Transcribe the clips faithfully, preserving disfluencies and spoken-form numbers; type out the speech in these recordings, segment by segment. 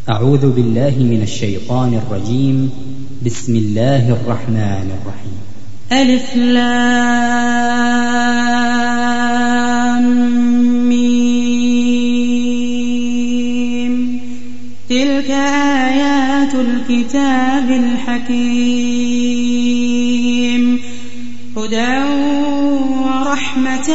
أعوذ بالله من الشيطان الرجيم. بسم الله الرحمن الرحيم. ألف لام ميم. تلك آيات الكتاب الحكيم، هدى ورحمة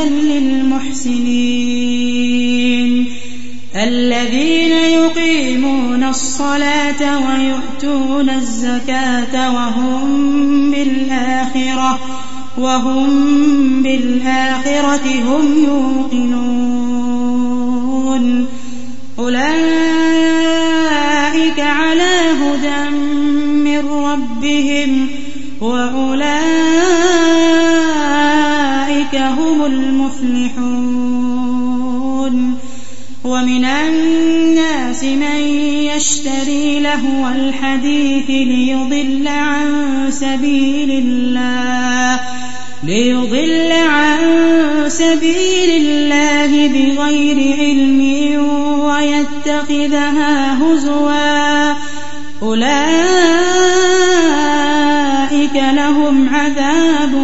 للمحسنين الذين يقيمون الصلاة ويؤتون الزكاة وهم بالآخرة وهم بالآخرة هم يوقنون. أولئك على هدى من ربهم وأولئك هم المفلحون. ومن الناس من يشتري لهو الحديث ليضل عن سبيل الله ليضل عن سبيل الله بغير علم ويتخذها هزوا، أولئك لهم عذاب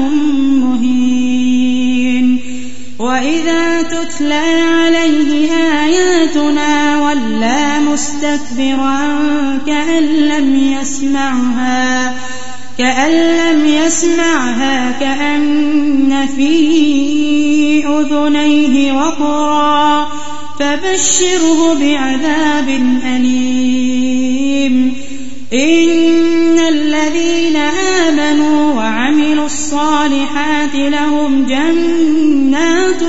مهين. وإذا تتلى عليه آياتنا ولى مستكبرا كأن لم يسمعها كأن لم يسمعها كأن في أذنيه وقرا، فبشره بعذاب أليم. إن الذين آمنوا وعملوا الصالحات لهم جنات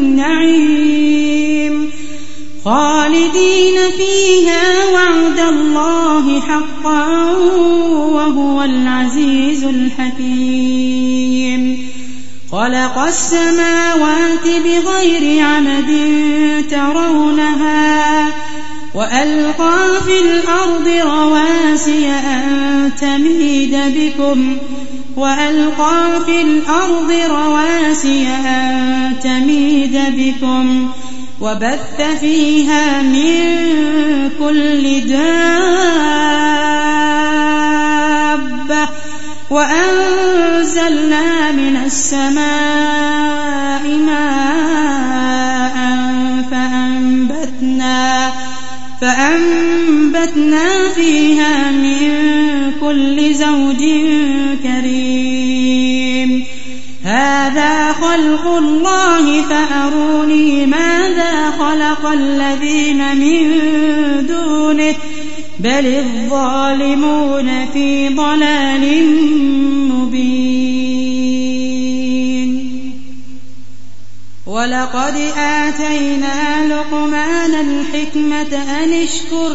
النعيم خالدين فيها، وعد الله حقا وهو العزيز الحكيم. خلق السماوات بغير عمد ترونها وألقى في الأرض رواسي أن تميد بكم وألقى في الأرض رواسي أن تميد بكم وبث فيها من كل دابة، وأنزلنا من السماء ماء فأنبتنا فأنبتنا فيها من كل زوج كريم. هذا خلق الله فأروني ماذا خلق الذين من دونه، بل الظالمون في ضلال مبين. ولقد آتينا لقمان الحكمة أن اشكر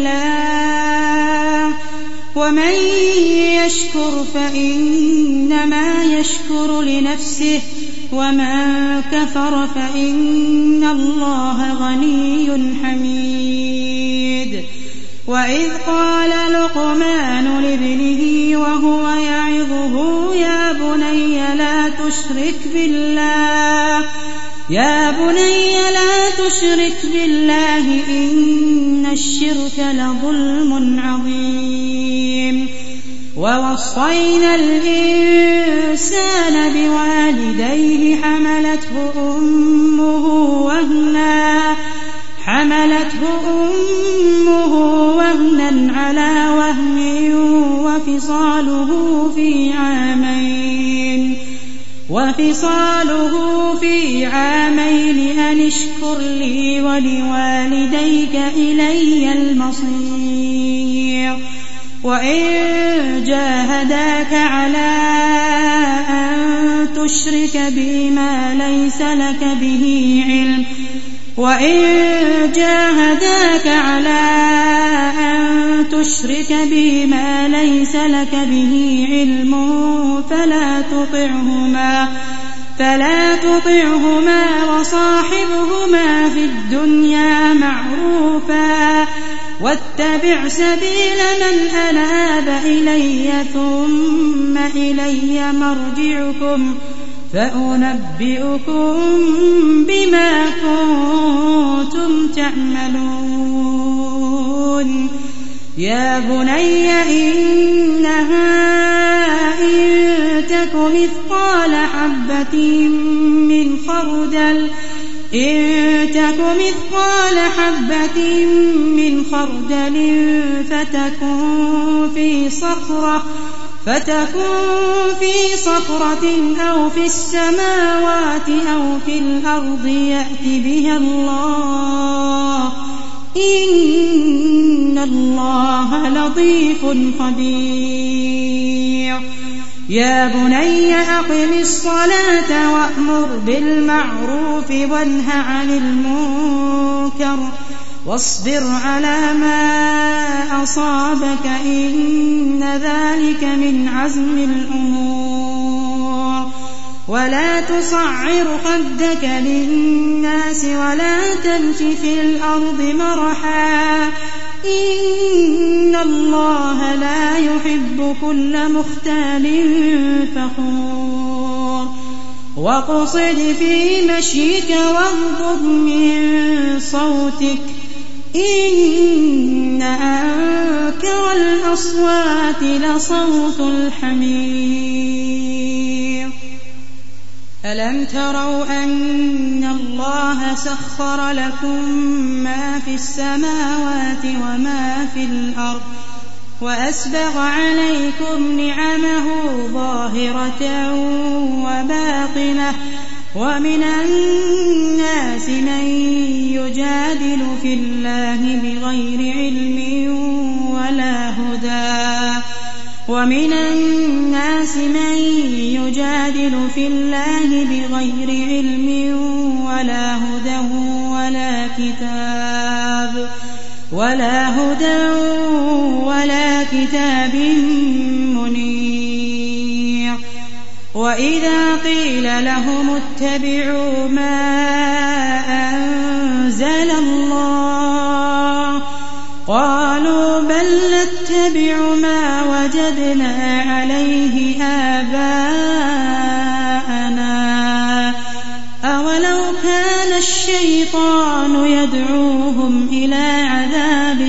لله، ومن يشكر فإنما يشكر لنفسه، ومن كفر فإن الله غني حميد. وإذ قال لقمان لابنه وهو يعظه يا بني لا تشرك بالله يا بني لا تشرك بالله إن الشرك لظلم عظيم. ووصينا الإنسان بوالديه حملته أمه وهنا حملته أمه وهنا على وهن وفصاله في عامين وفصاله في عامين أن اشكر لي ولوالديك إلي المصير. وإن جاهداك على أن تشرك بي ما ليس لك به علم وإن جاهداك على أن تشرك بي ما ليس لك به علم فلا تطعهما فلا تطعهما وصاحبهما في الدنيا معروفا، واتبع سبيل من أناب إلي ثم إلي مرجعكم فأنبئكم بما كنتم تعملون. يا بني إنها إن تك مثقال حبة من خردل إن تك مثقال حبة من خردل فتكن في صخرة فتكن في صخرة أو في السماوات أو في الأرض يأت بها الله إن الله لطيف خبير يا بني أقم الصلاة وأمر بالمعروف وانه عن المنكر واصبر على ما أصابك إن ذلك من عزم الأمور ولا تصعر خدك للناس ولا تمش في الأرض مرحا إن الله لا يحب كل مختال فخور واقصد في مشيك واغضض من صوتك إن أنكر الأصوات لصوت الحمير ألم تروا أن الله سخر لكم ما في السماوات وما في الأرض وأسبغ عليكم نعمه ظاهرة وباطنة ومن الناس من يجادل في الله بغير علم ولا هدى ومن الناس من يجادل في الله بغير علم ولا هدى ولا كتاب ولا هدى ولا كتاب منير وإذا قيل لهم اتبعوا ما أنزل الله قالوا بل نتبع ما وجدنا عليه آباءنا أولو كان الشيطان يدعوهم إلى عذاب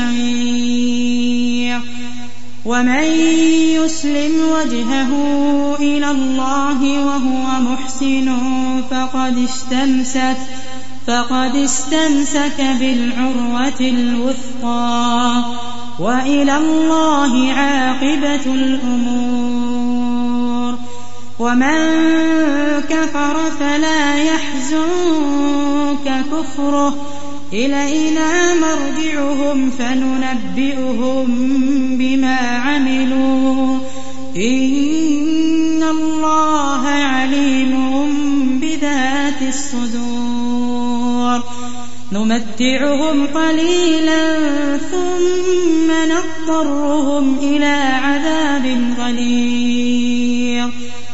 السعير ومن يسلم وجهه إلى الله وهو محسن فقد استمسك فقد استمسك بالعروة الوثقى وإلى الله عاقبة الأمور ومن كفر فلا يحزنك كفره إلينا مرجعهم فننبئهم بما عملوا إن الله عليم بذات الصدور نمتعهم قليلا ثم نضطرهم إلى عذاب غليظ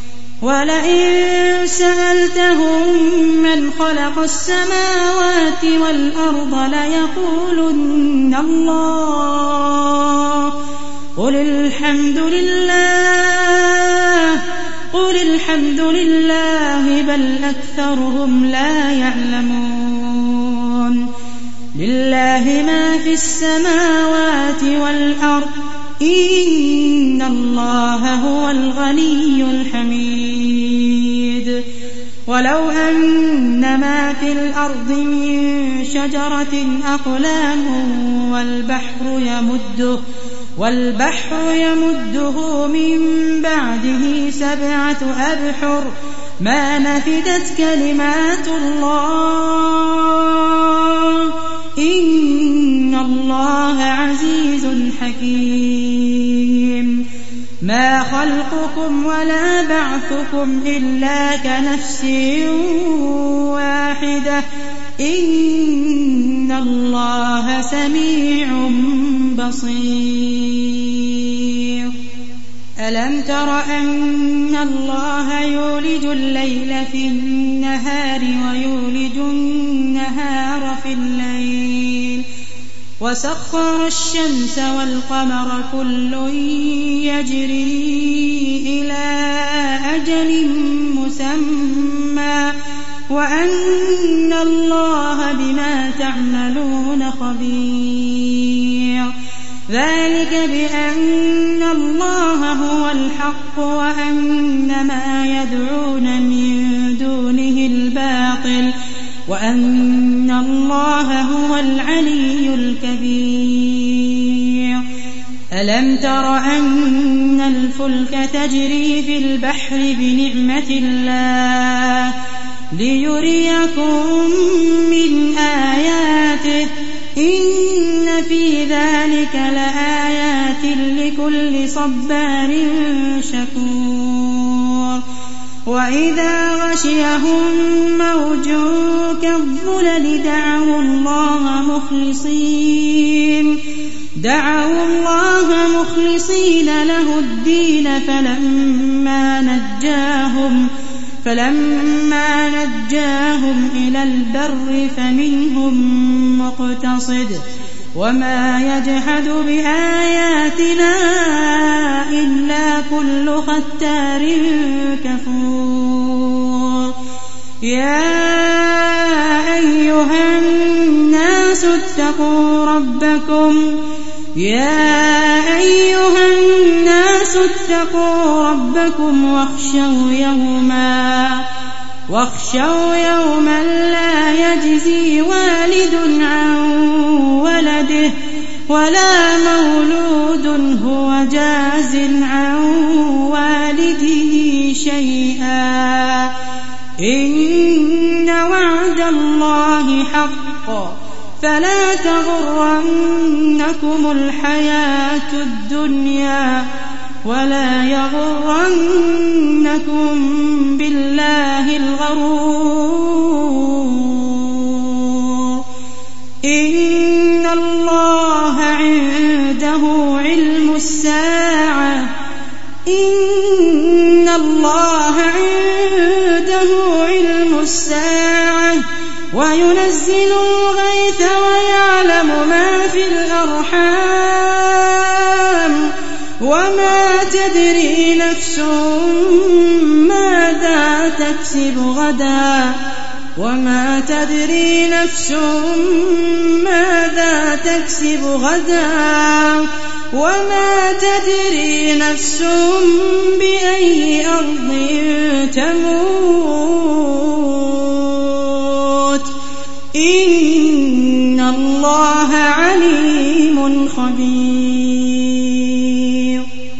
ولئن سألتهم من خلق السماوات والأرض ليقولن الله قل الحمد لله قل الحمد لله بل أكثرهم لا يعلمون لله ما في السماوات والأرض إن الله هو الغني الحميد ولو أن ما في الأرض من شجرة أقلام والبحر يمده والبحر يمده من بعده سبعة أبحر ما نفدت كلمات الله إن الله عزيز حكيم ما خلقكم ولا بعثكم إلا كنفس واحدة إن الله سميع بصير ألم تر أن الله يولج الليل في النهار ويولج النهار في الليل وسخر الشمس والقمر كل يجري إلى أجل مسمى وأن الله بما تعملون خبير ذلك بأن الله هو الحق وأن ما يدعون من دونه الباطل وأن الله هو العلي الكبير. ألم تر أن الفلك تجري في البحر بنعمة الله ليريكم من آياته إن في ذلك لآيات لكل صبار شكور. وإذا غشيهم موج كالظلل دعوا الله مخلصين دعوا الله مخلصين له الدين فلما نجاهم فلما نجاهم إلى البر فمنهم مقتصد وما يجحد بآياتنا إلا كل ختار كفور. يا أيها الناس اتقوا ربكم يا أيها الناس اتقوا ربكم واخشوا يوما واخشوا يوما لا يجزي والد عن ولده ولا مولود هو جاز عن والده شيئا إن وعد الله حق فلا تغرنكم الحياة الدنيا ولا يغرنكم بالله الغرور. إن الله عنده علم الساعة إن الله عنده علم الساعة وينزل الغيث ويعلم ما في الأرحام وما تدري نفس ماذا تكسب غدا وما تدري نفس ماذا تكسب غدا وما تدري نفس بأي أرض تموت إن الله عليم خبير.